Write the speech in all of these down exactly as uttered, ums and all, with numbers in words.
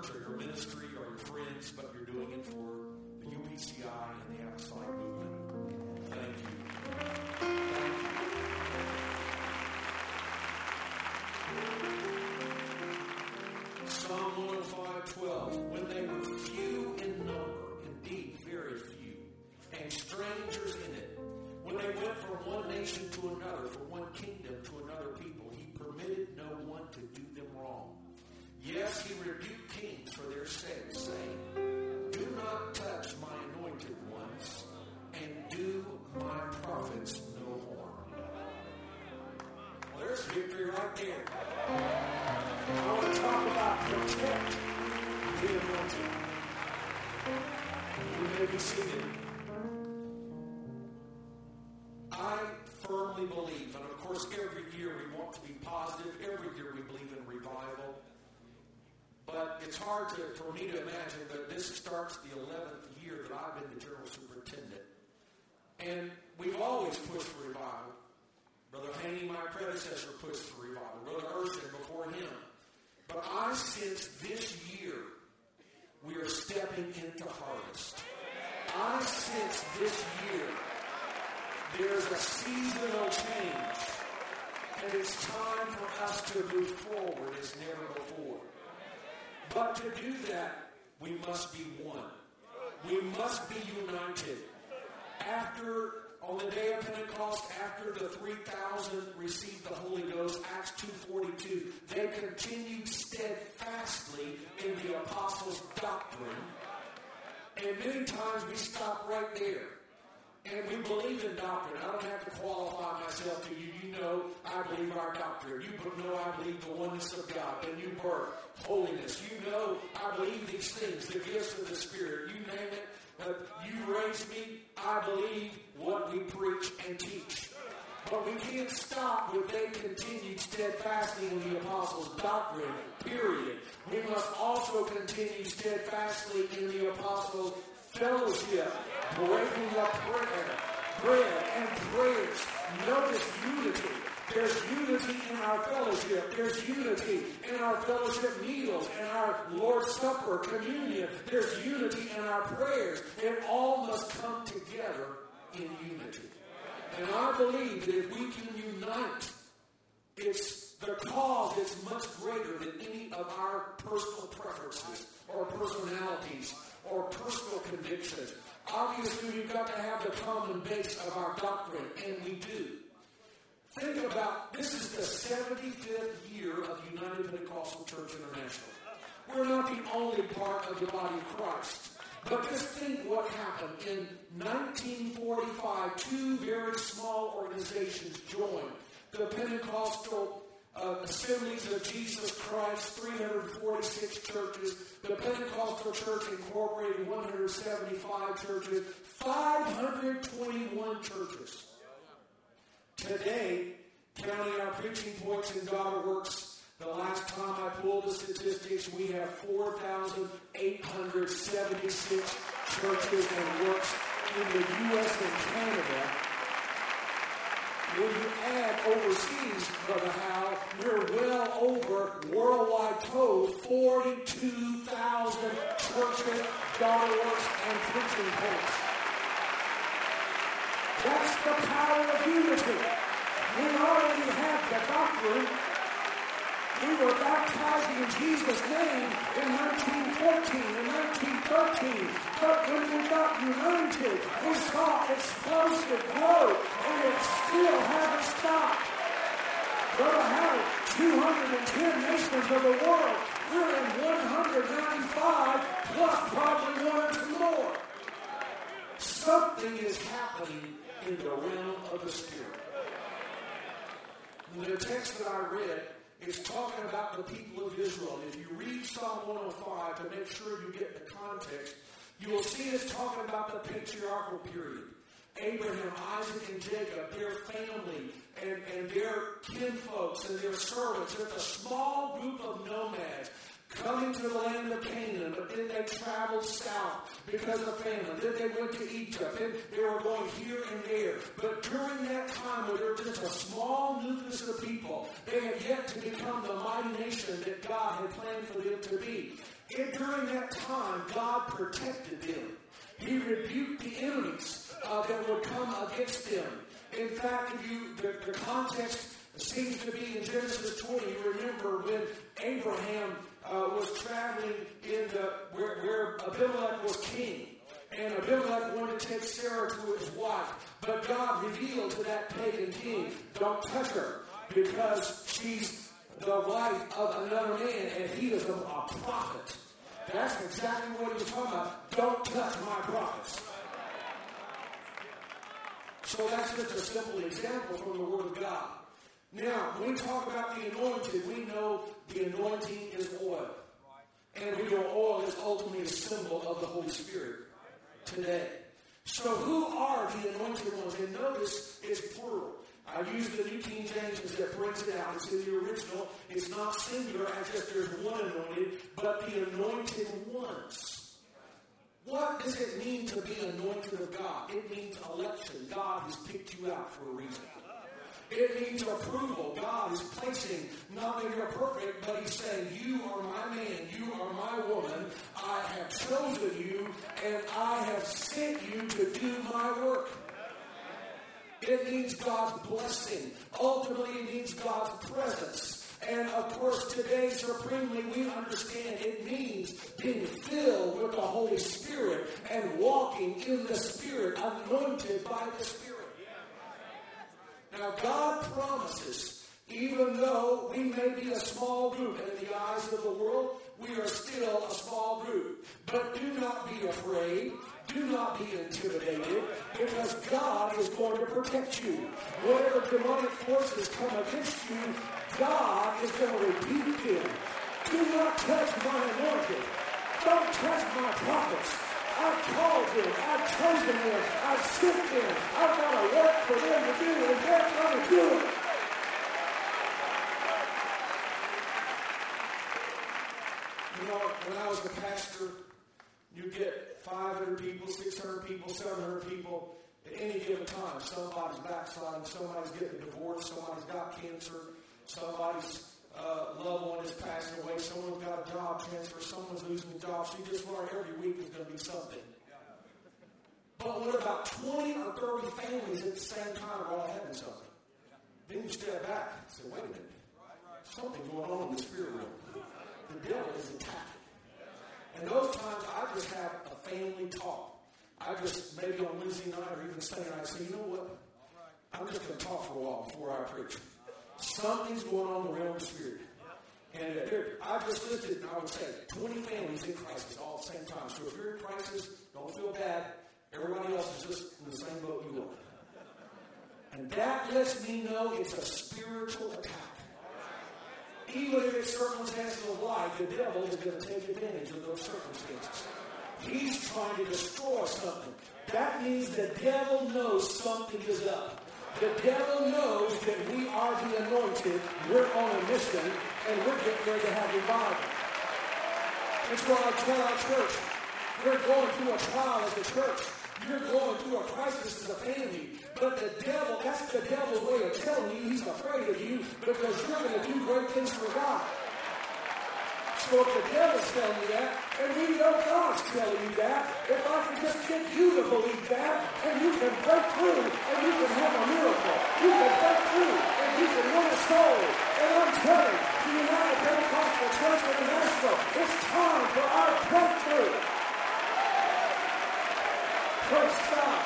church or your ministry or your friends, but you're doing it for the U P C I and the Apostolic Movement. Thank you. Thank you. Psalm one oh five, twelve. When they were few in number, indeed very few, and strangers in it, when they went from one nation to another, from one kingdom to another people, he permitted no one to do them wrong. Yes, he rebuked kings for their sake, saying, do not touch my anointed ones, and do my prophets no harm. Well, there's victory right there. I want to talk about protect the anointed. You may be seated. I firmly believe, and of course every year we want to be positive, every year we believe in revival, but it's hard to, for me to imagine that this starts the eleventh year that I've been the general superintendent. And we've always pushed for revival. Brother Haney, my predecessor, pushed for revival. Brother Urshan before him. But I sense this year we are stepping into harvest. I sense this year there's a seasonal change, and it's time for us to move forward as never before. But to do that, we must be one. We must be united. After, on the day of Pentecost, after the three thousand received the Holy Ghost, Acts two forty-two, they continued steadfastly in the apostles' doctrine. And many times we stop right there. And we believe in doctrine. I don't have to qualify myself to you. You know I believe our doctrine. You know I believe the oneness of God, the new birth, holiness. You know I believe these things, the gifts of the Spirit. You name it. Uh, you raised me. I believe what we preach and teach. But we can't stop with they continued steadfastly in the apostles' doctrine, period. We must also continue steadfastly in the apostles' fellowship, breaking up prayer, bread and prayers. Notice unity. There's unity in our fellowship. There's unity in our fellowship meals and our Lord's Supper, communion. There's unity in our prayers. It all must come together in unity. And I believe that if we can unite, it's the cause is much greater than any of our personal preferences or personalities or personal convictions. Obviously, we've got to have the common base of our doctrine, and we do. Think about, this is the seventy-fifth year of United Pentecostal Church International. We're not the only part of the body of Christ. But just think what happened. In nineteen forty-five, two very small organizations joined the Pentecostal Uh, Assemblies of Jesus Christ, three hundred forty-six churches, the Pentecostal Church Incorporated, one hundred seventy-five churches, five hundred twenty-one churches. Today, counting our preaching points in God Works, the last time I pulled the statistics, we have four thousand eight hundred seventy-six churches and works in the U S and Canada. When you add overseas, Brother Hal, we're well over worldwide total forty-two thousand churches, God Works, and preaching points. That's the power of unity. We already have the doctrine. We were baptized in Jesus' name in nineteen fourteen and nineteen thirteen. But when we got united, we saw explosive growth, and it still hasn't stopped. Brother Howard, two hundred ten nations of the world. We're in one hundred ninety-five, plus probably one or two more. Something is happening in the realm of the Spirit. The text that I read is talking about the people of Israel. If you read Psalm one oh five to make sure you get the context, you will see it's talking about the patriarchal period. Abraham, Isaac, and Jacob, their family, and, and their kinfolks and their servants. It's a small group of nomads coming to the land of Canaan, but then they traveled south because of famine. Then they went to Egypt. Then they were going here and there. But during that time, where there was just a small nucleus of people, they had yet to become the mighty nation that God had planned for them to be. And during that time, God protected them. He rebuked the enemies uh, that would come against them. In fact, if you the, the context seems to be in Genesis twenty. You remember when Abraham uh, was traveling in the where, where Abimelech was king. And Abimelech wanted to take Sarah to his wife. But God revealed to that pagan king, don't touch her, because she's the wife of another man, and he is a, a prophet. That's exactly what he was talking about. Don't touch my prophets. So that's just a simple example from the Word of God. Now, when we talk about the anointed, we know the anointing is oil. And we know oil is ultimately a symbol of the Holy Spirit today. So who are the anointed ones? And notice it's plural. I use the New King James because that brings it out. It's in the original. It's not singular as if there's one anointed, but the anointed ones. What does it mean to be anointed of God? It means election. God has picked you out for a reason. It means approval. God is placing, not that you're perfect, but he's saying, you are my man, you are my woman. I have chosen you, and I have sent you to do my work. It means God's blessing. Ultimately, it means God's presence. And of course, today, supremely, we understand it means being filled with the Holy Spirit and walking in the Spirit, anointed by the Spirit. Now, God promises, even though we may be a small group, and in the eyes of the world, we are still a small group. But do not be afraid. Do not be intimidated, because God is going to protect you. Whatever demonic forces come against you, God is going to rebuke them. Do not touch my anointed. Don't touch my prophets. I've called them. I've chosen them. I've sent them. I've got a work for them to do, and they're going to do it. You know, when I was the pastor, you get five hundred people, six hundred people, seven hundred people at any given time. Somebody's backsliding, somebody's getting divorced, somebody's got cancer, somebody's uh, loved one is passing away, someone's got a job transfer, someone's losing a job. So you just learn every week is going to be something. But what about twenty or thirty families at the same time are all having something? Then you step back and say, wait a minute. Something's going on in the spirit realm. The devil is attacking. And those times, I just have a family talk. I just, maybe on Wednesday night or even Sunday night, say, you know what? I'm just going to talk for a while before I preach. Something's going on in the realm of the spirit. And uh, here, I just listed, I would say, twenty families in crisis all at the same time. So if you're in crisis, don't feel bad. Everybody else is just in the same boat you are. And that lets me know it's a spiritual attack. Even if it's circumstances of life, the devil is going to take advantage of those circumstances. He's trying to destroy something. That means the devil knows something is up. The devil knows that we are the anointed, we're on a mission, and we're getting ready to have revival. That's why I tell our church, we're going through a trial as a church. You're going through a crisis as a family. But the devil, that's the devil's way of telling you he's afraid of you because you're going to do great things for God. So if the devil's telling you that, and we know God's telling you that, if I can just get you to believe that, and you can break through, and you can have a miracle. You can break through, and you can win a soul. And I'm telling the United Pentecostal Church International, it's time for our breakthrough. Praise God.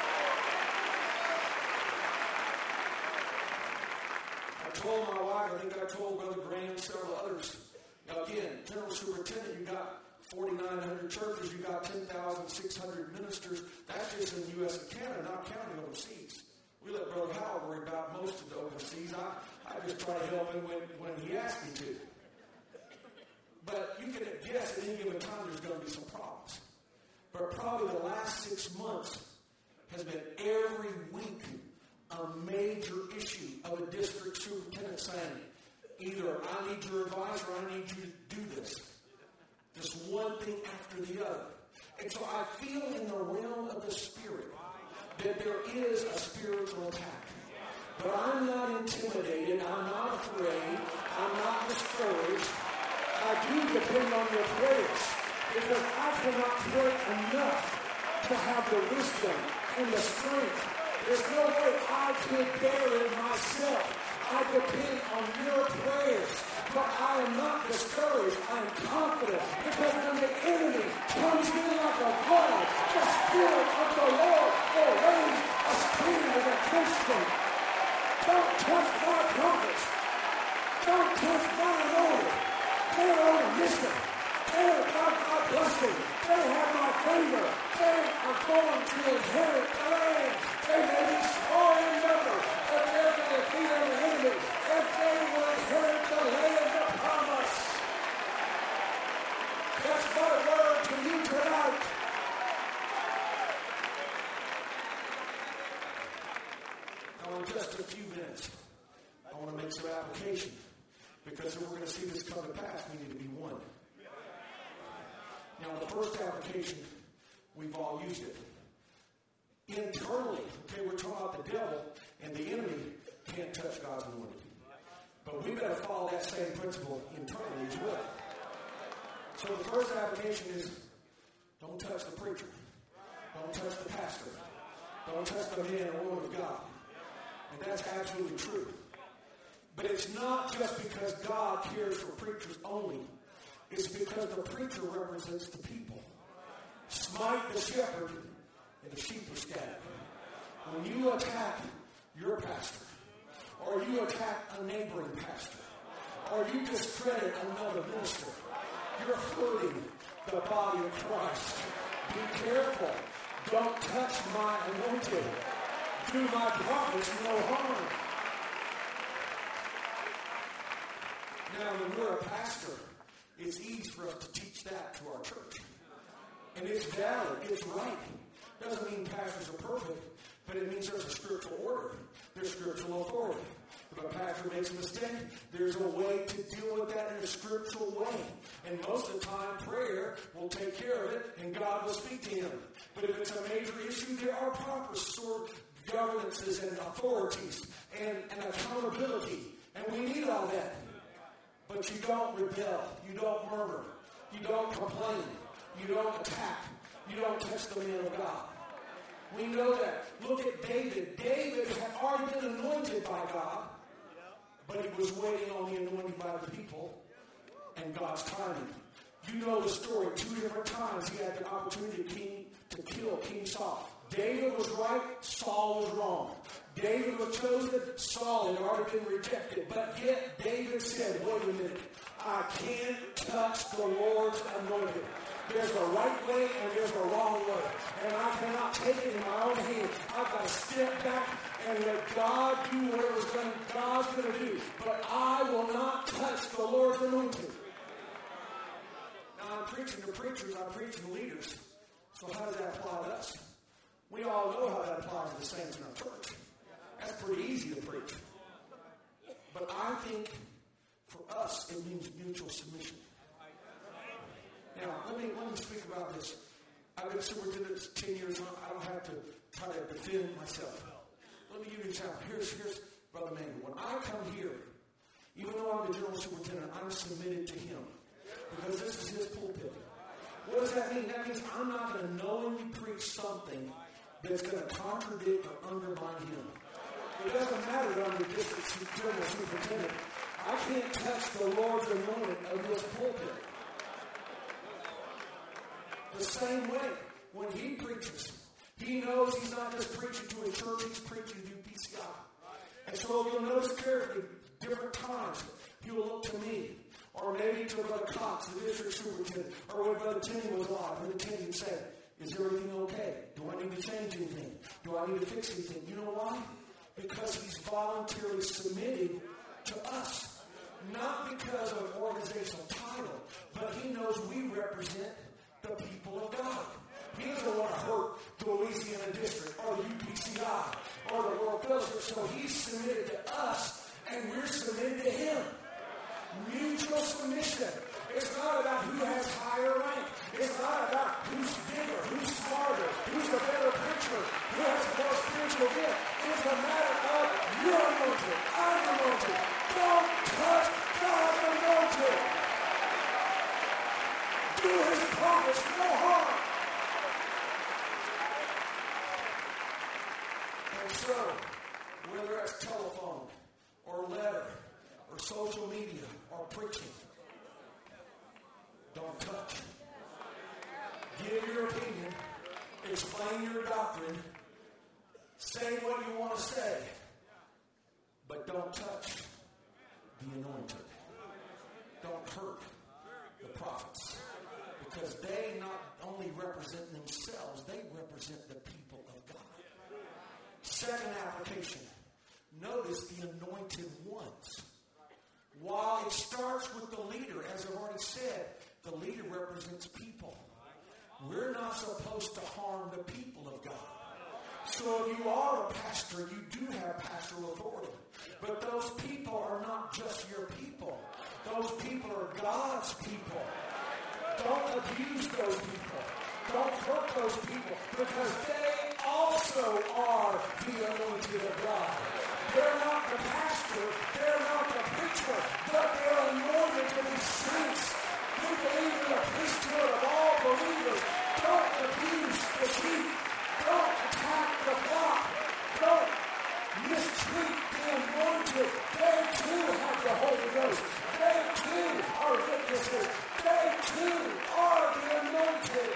I told my wife, I think I told Brother Graham, several others. Now again, General Superintendent, you got forty-nine hundred churches, you got ten thousand six hundred ministers. That's just in the U S and Canada, not counting overseas. We let Brother Howard worry about most of the overseas. I, I just try to help him when, when he asks me to. But you can guess at any given time there's going to be some problems. But probably the last six months has been every week a major issue of a district superintendent saying, either I need your advice or I need you to do this. Just one thing after the other. And so I feel in the realm of the spirit that there is a spiritual attack. But I'm not intimidated. I'm not afraid. I'm not discouraged. I do depend on your prayers. Because I cannot pray enough to have the wisdom and the strength. There's no way I could bear it myself. I depend on your prayers. But I am not discouraged. I am confident. Because when the enemy comes in like a flood, the Spirit of the Lord will raise a standard against them. Don't touch my prophets. Don't touch my anointed. They're on a mission. They're not my blessing. They have my favor. They are going to inherit the land. They may be small in number, but they're going to defeat the enemy. And they will inherit the land of promise. That's my word to you tonight. Now, in just a few minutes, I want to make some application. Because if we're going to see this come to pass, we need to be one. Now, the first application, we've all used it. Internally, okay, we're talking about the devil and the enemy can't touch God's anointed. But we better follow that same principle internally as well. So the first application is, don't touch the preacher. Don't touch the pastor. Don't touch the man or woman of God. And that's absolutely true. But it's not just because God cares for preachers only. It's because the preacher represents the people. Smite the shepherd, and the sheep are scattered. When you attack your pastor, or you attack a neighboring pastor, or you discredit another minister, you're hurting the body of Christ. Be careful. Don't touch my anointed. Do my prophets no harm. Now, when we're a pastor, it's easy for us to teach that to our church. And it's valid. It's right. Doesn't mean pastors are perfect, but it means there's a spiritual order. There's spiritual authority. If a pastor makes a mistake, there's a way to deal with that in a spiritual way. And most of the time, prayer will take care of it, and God will speak to him. But if it's a major issue, there are proper sort of governances and authorities and, and accountability. And we need all that. But you don't rebel. You don't murmur. You don't complain. You don't attack. You don't touch the man of God. We know that. Look at David. David had already been anointed by God, but he was waiting on the anointing by the people and God's timing. You know the story. Two different times he had the opportunity to, king, to kill King Saul. David was right. Saul was wrong. David was chosen. Saul had already been rejected. But yet David said, wait a minute. I can't touch the Lord's anointed. There's a right way and there's a wrong way. And I cannot take it in my own hand. I've got to step back and let God do whatever God's going to do. But I will not touch the Lord's anointed. Now I'm preaching to preachers, I'm preaching to leaders. So how does that apply to us? We all know how that applies to the saints in our church. That's pretty easy to preach. But I think for us it means mutual submission. Now, let me, let me speak about this. I've been superintendent ten years. I don't have to try to defend myself. Let me give you an example. Here's, here's Brother Manny. When I come here, even though I'm the general superintendent, I'm submitted to him. Because this is his pulpit. What does that mean? That means I'm not going to knowingly preach something that's going to contradict or undermine him. It doesn't matter that I'm the district general superintendent. I can't touch the Lord's anointing of this pulpit. The same way, when he preaches, he knows he's not just preaching to a church, he's preaching to P C I. And so you'll notice carefully, different times, he will look to me, or maybe to Brother Cox, the district superintendent, or when Brother Tenney was alive, and the Tenney said, is everything okay? Do I need to change anything? Do I need to fix anything? You know why? Because he's voluntarily submitting to us. Not because of an organizational title, but he knows we represent the people of God. He doesn't want to hurt the Louisiana District or the U P C I or the World Fellowship. So he's submitted to us and we're submitted to him. Mutual submission. It's not about who has higher rank. It's not about who's bigger, who's smarter, who's a better preacher, who has more spiritual gift. It's a matter of you're anointed, I'm anointed. Don't touch God's anointed. purpose no harm. And so, whether it's telephone or letter or social media or preaching, don't touch. Give your opinion. Explain your doctrine. Say what you want to say. But don't touch the anointed. Don't hurt the prophets. Because they not only represent themselves, they represent the people of God. Second application. Notice the anointed ones. While it starts with the leader, as I've already said, the leader represents people. We're not supposed to harm the people of God. So if you are a pastor, you do have pastoral authority. But those people are not just your people. Those people are God's people. Don't abuse those people. Don't hurt those people, because they also are the anointed of God. They're not the pastor. They're not the preacher. But they're anointed to be saints. We believe in the priesthood of all believers. Don't abuse the sheep. Don't attack the flock. Don't mistreat the anointed. They too have the Holy Ghost. They too are witnesses. They too are the anointed.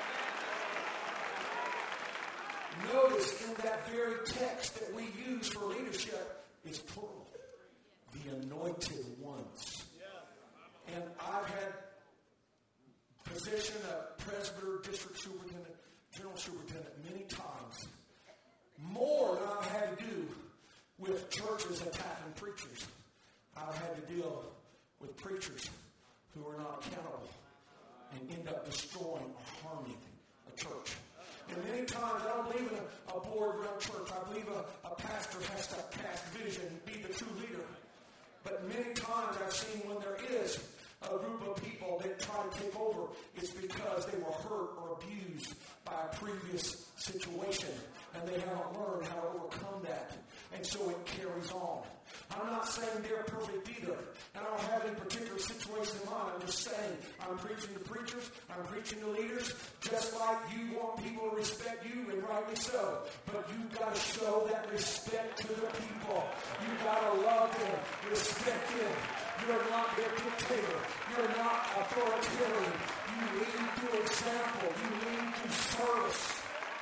Notice in that very text that we use for leadership is plural. The anointed ones. And I've had position of presbyter, district superintendent, general superintendent many times. More than I've had to do with churches attacking preachers. I've had to deal with preachers who are not accountable and end up destroying or harming a church. And many times I don't believe in a, a board-run church. I believe a, a pastor has to cast vision and be the true leader. But many times I've seen when there is a group of people that try to take over, it's because they were hurt or abused by a previous situation, and they haven't learned how to overcome that. And so it carries on. I'm not saying they're perfect either. I don't have any particular situation in mind. I'm just saying I'm preaching to preachers. I'm preaching to leaders. Just like you want people to respect you, and rightly so. But you've got to show that respect to the people. You've got to love them, respect them. You're not their dictator. You're not authoritarian. You lead through example. You lead through service.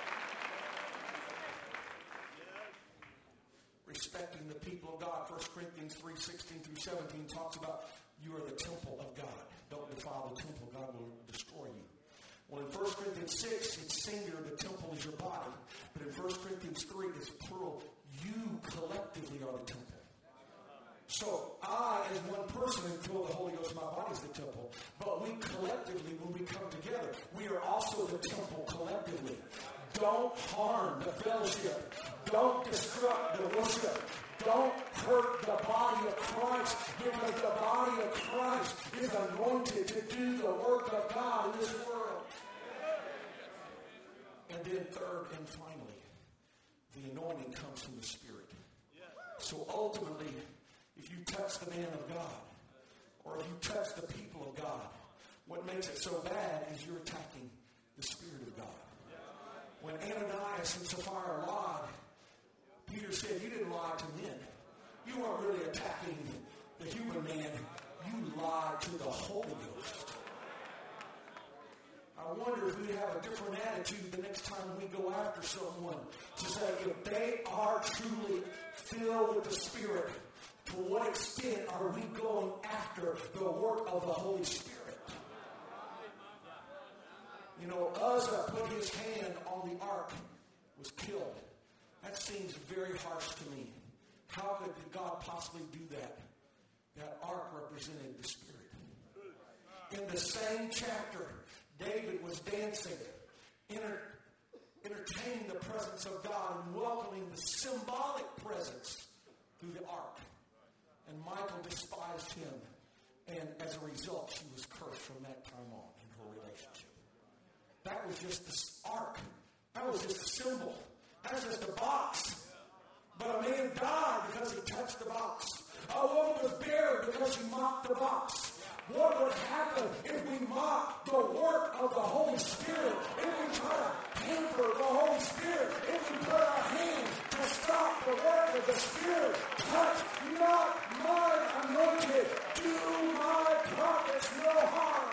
Respecting the people of God. First Corinthians three sixteen through seventeen talks about you are the temple of God. Don't defile the temple. God will destroy you. Well, in First Corinthians six, it's singular. The temple is your body. But in First Corinthians three, it's plural. You collectively are the temple. So I, as one person, feel the Holy Ghost, my body is the temple. But we collectively, when we come together, we are also the temple collectively. Don't harm the fellowship. Don't disrupt the worship. Don't hurt the body of Christ, because the body of Christ is anointed to do the work of God in this world. And then third and finally, the anointing comes from the Spirit. So ultimately, if you touch the man of God, or if you touch the people of God, what makes it so bad is you're attacking the Spirit of God. When Ananias and Sapphira lied, Peter said, you didn't lie to men. You weren't really attacking the human man. You lied to the Holy Ghost. I wonder if we have a different attitude the next time we go after someone, to say if they are truly filled with the Spirit, to what extent are we going after the work of the Holy Spirit? You know, Uzzah put his hand on the ark, was killed. That seems very harsh to me. How could God possibly do that? That ark represented the Spirit. In the same chapter, David was dancing, enter, entertaining the presence of God and welcoming the symbolic presence through the ark. And Michal despised him. And as a result, she was cursed from that time on in her relationship. That was just the ark. That was just a symbol. That was just a box. But a man died because he touched the box. A woman was buried because she mocked the box. what would happen if we mock the work of the Holy Spirit, if we try to hamper the Holy Spirit, if we put our hands to stop the work of the Spirit. Touch not my anointed, do my prophets no harm.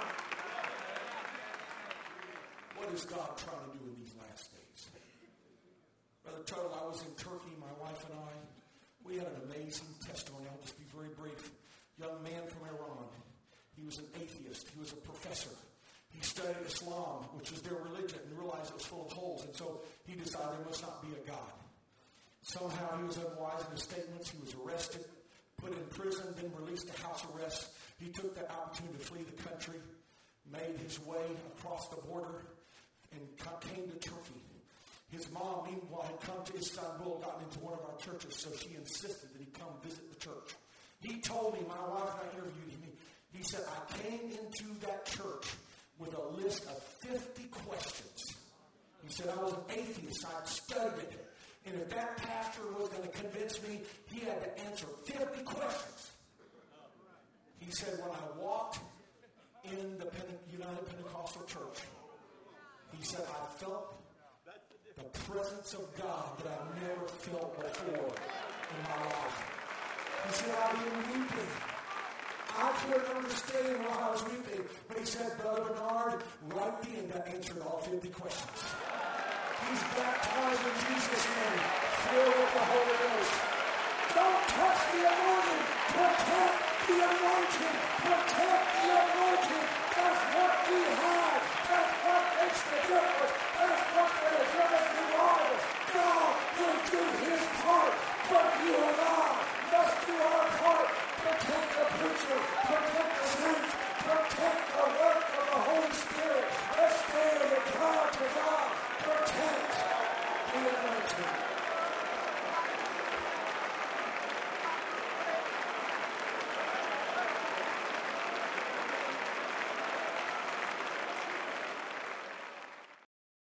What is God trying to do in these last days? Brother Tuttle, I was in Turkey, my wife and I. We had an amazing testimony. I'll just be very brief. Young man from Iran. He was an atheist. He was a professor. He studied Islam, which is their religion, and realized it was full of holes. And so he decided there must not be a God. Somehow he was unwise in his statements. He was arrested, put in prison, then released to house arrest. He took that opportunity to flee the country, made his way across the border, and came to Turkey. His mom, meanwhile, had come to Istanbul, gotten into one of our churches, so she insisted that he come visit the church. He told me, my wife and I interviewed him, he said, I came into that church with a list of fifty questions. He said, I was an atheist. I studied it. And if that pastor was going to convince me, he had to answer fifty questions. He said, when I walked in the United Pentecostal Church, he said, I felt the presence of God that I've never felt before in my life. He said, I've been weeping. I couldn't understand why I was weeping. But he said, Brother Bernard, right then that answered all fifty questions. He's baptized in Jesus' name, filled with the Holy Ghost. Don't touch the anointing. Protect the anointing. Protect the